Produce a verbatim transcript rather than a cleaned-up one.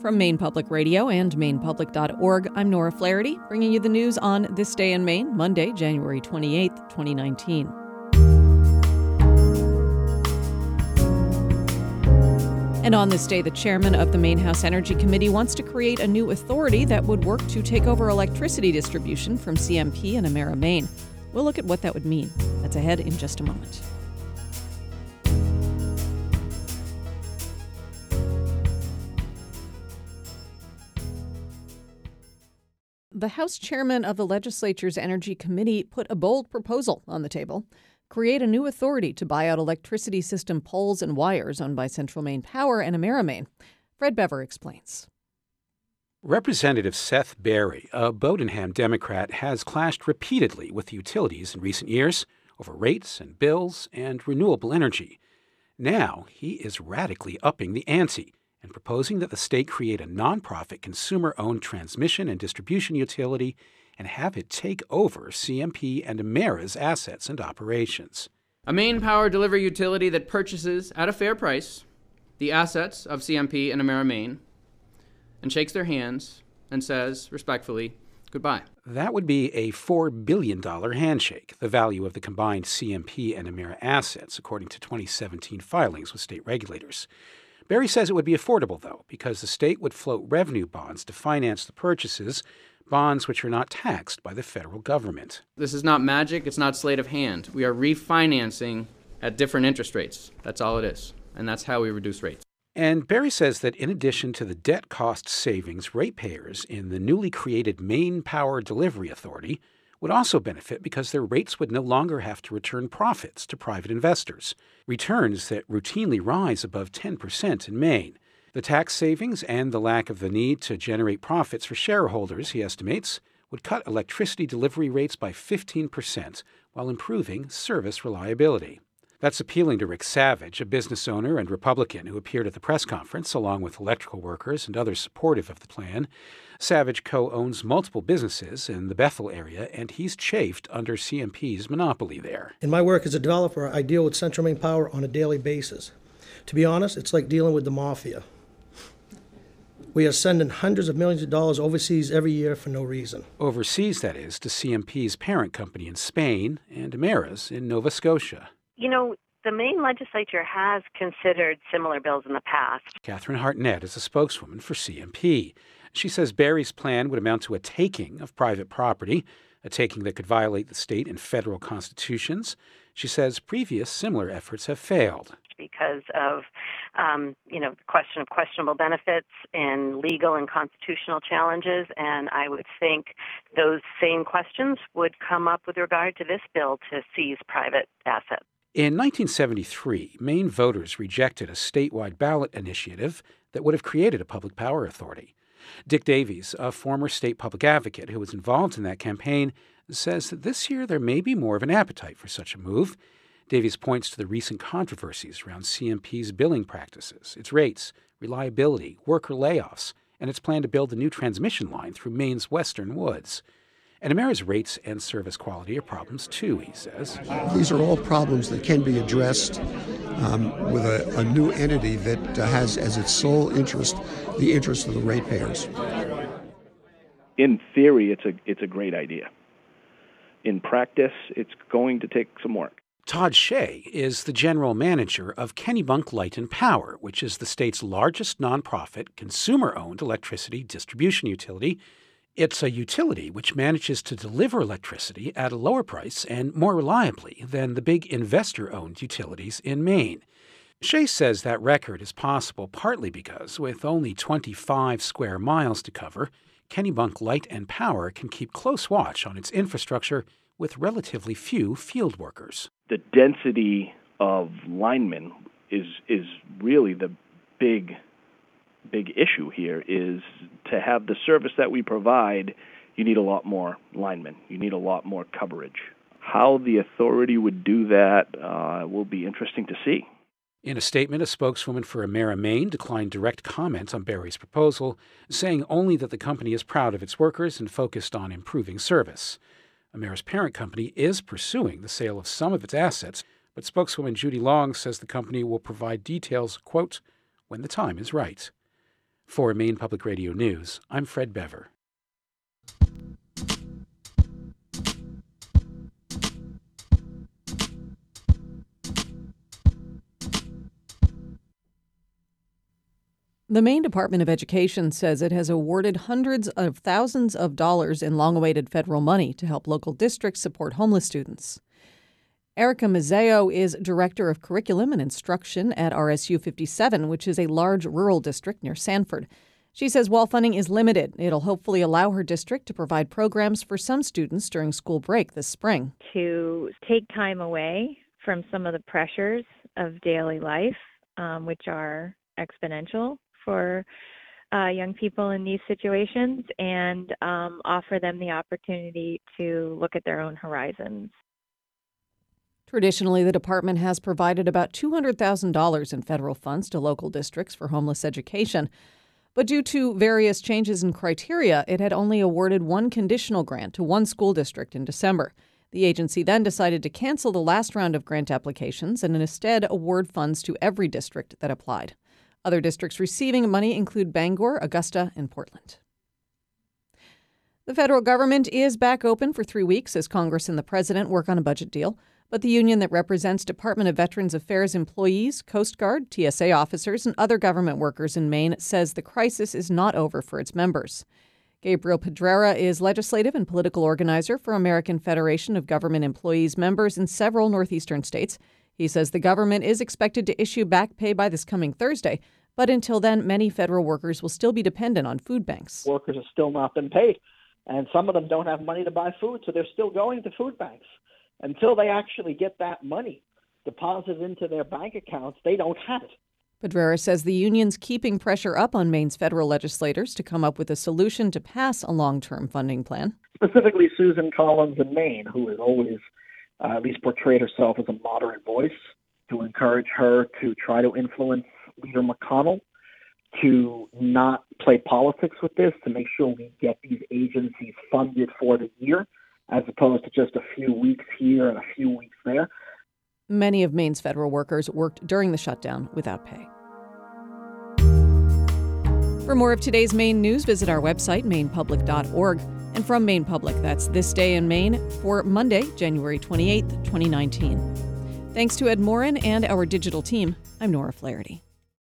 From Maine Public Radio and maine public dot org, I'm Nora Flaherty, bringing you the news on This Day in Maine, Monday, January twenty-eighth, twenty nineteen. And on this day, the chairman of the Maine House Energy Committee wants to create a new authority that would work to take over electricity distribution from C M P and Emera Maine. We'll look at what that would mean. That's ahead in just a moment. The House chairman of the legislature's Energy Committee put a bold proposal on the table: create a new authority to buy out electricity system poles and wires owned by Central Maine Power and Emera Maine. Fred Bever explains. Representative Seth Berry, a Bowdoinham Democrat, has clashed repeatedly with the utilities in recent years over rates and bills and renewable energy. Now he is radically upping the ante and proposing that the state create a nonprofit consumer-owned transmission and distribution utility and have it take over C M P and Emera's assets and operations. A Maine power delivery utility that purchases, at a fair price, the assets of C M P and Emera Maine and shakes their hands and says, respectfully, goodbye. That would be a four billion dollars handshake, the value of the combined C M P and Emera assets, according to twenty seventeen filings with state regulators. Berry says it would be affordable, though, because the state would float revenue bonds to finance the purchases, bonds which are not taxed by the federal government. This is not magic. It's not sleight of hand. We are refinancing at different interest rates. That's all it is. And that's how we reduce rates. And Berry says that in addition to the debt cost savings, ratepayers in the newly created Maine Power Delivery Authority would also benefit because their rates would no longer have to return profits to private investors, returns that routinely rise above ten percent in Maine. The tax savings and the lack of the need to generate profits for shareholders, he estimates, would cut electricity delivery rates by fifteen percent while improving service reliability. That's appealing to Rick Savage, a business owner and Republican who appeared at the press conference along with electrical workers and others supportive of the plan. Savage co-owns multiple businesses in the Bethel area, and he's chafed under C M P's monopoly there. In my work as a developer, I deal with Central Maine Power on a daily basis. To be honest, it's like dealing with the mafia. We are sending hundreds of millions of dollars overseas every year for no reason. Overseas, that is, to C M P's parent company in Spain and Emera's in Nova Scotia. You know, the Maine legislature has considered similar bills in the past. Catherine Hartnett is a spokeswoman for C M P. She says Berry's plan would amount to a taking of private property, a taking that could violate the state and federal constitutions. She says previous similar efforts have failed. Because of, um, you know, the question of questionable benefits and legal and constitutional challenges, and I would think those same questions would come up with regard to this bill to seize private assets. In nineteen seventy-three, Maine voters rejected a statewide ballot initiative that would have created a public power authority. Dick Davies, a former state public advocate who was involved in that campaign, says that this year there may be more of an appetite for such a move. Davies points to the recent controversies around C M P's billing practices, its rates, reliability, worker layoffs, and its plan to build a new transmission line through Maine's western woods. And Emera's rates and service quality are problems too, he says. These are all problems that can be addressed um, with a, a new entity that uh, has as its sole interest the interest of the ratepayers. In theory, it's a it's a great idea. In practice, it's going to take some work. Todd Shea is the general manager of Kennebunk Light and Power, which is the state's largest nonprofit, consumer-owned electricity distribution utility. It's a utility which manages to deliver electricity at a lower price and more reliably than the big investor-owned utilities in Maine. Shea says that record is possible partly because, with only twenty-five square miles to cover, Kennebunk Light and Power can keep close watch on its infrastructure with relatively few field workers. The density of linemen is is really the big big issue here. Is to have the service that we provide, you need a lot more linemen. You need a lot more coverage. How the authority would do that uh, will be interesting to see. In a statement, a spokeswoman for Emera Maine declined direct comment on Berry's proposal, saying only that the company is proud of its workers and focused on improving service. Emera's parent company is pursuing the sale of some of its assets, but spokeswoman Judy Long says the company will provide details, quote, when the time is right. For Maine Public Radio News, I'm Fred Bever. The Maine Department of Education says it has awarded hundreds of thousands of dollars in long-awaited federal money to help local districts support homeless students. Erica Mazzeo is Director of Curriculum and Instruction at R S U fifty-seven, which is a large rural district near Sanford. She says while funding is limited, it'll hopefully allow her district to provide programs for some students during school break this spring. To take time away from some of the pressures of daily life, um, which are exponential for uh, young people in these situations, and um, offer them the opportunity to look at their own horizons. Traditionally, the department has provided about two hundred thousand dollars in federal funds to local districts for homeless education. But due to various changes in criteria, it had only awarded one conditional grant to one school district in December. The agency then decided to cancel the last round of grant applications and instead award funds to every district that applied. Other districts receiving money include Bangor, Augusta, and Portland. The federal government is back open for three weeks as Congress and the president work on a budget deal. But the union that represents Department of Veterans Affairs employees, Coast Guard, T S A officers, and other government workers in Maine says the crisis is not over for its members. Gabriel Pedrera is legislative and political organizer for American Federation of Government Employees members in several northeastern states. He says the government is expected to issue back pay by this coming Thursday, but until then, many federal workers will still be dependent on food banks. Workers have still not been paid, and some of them don't have money to buy food, so they're still going to food banks. Until they actually get that money deposited into their bank accounts, they don't have it. Pedrera says the union's keeping pressure up on Maine's federal legislators to come up with a solution to pass a long-term funding plan. Specifically, Susan Collins in Maine, who has always uh, at least portrayed herself as a moderate voice, to encourage her to try to influence Leader McConnell to not play politics with this, to make sure we get these agencies funded for the year, as opposed to just a few weeks here and a few weeks there. Many of Maine's federal workers worked during the shutdown without pay. For more of today's Maine news, visit our website, maine public dot org. And from Maine Public, that's This Day in Maine for Monday, January twenty-eighth, twenty nineteen. Thanks to Ed Morin and our digital team, I'm Nora Flaherty.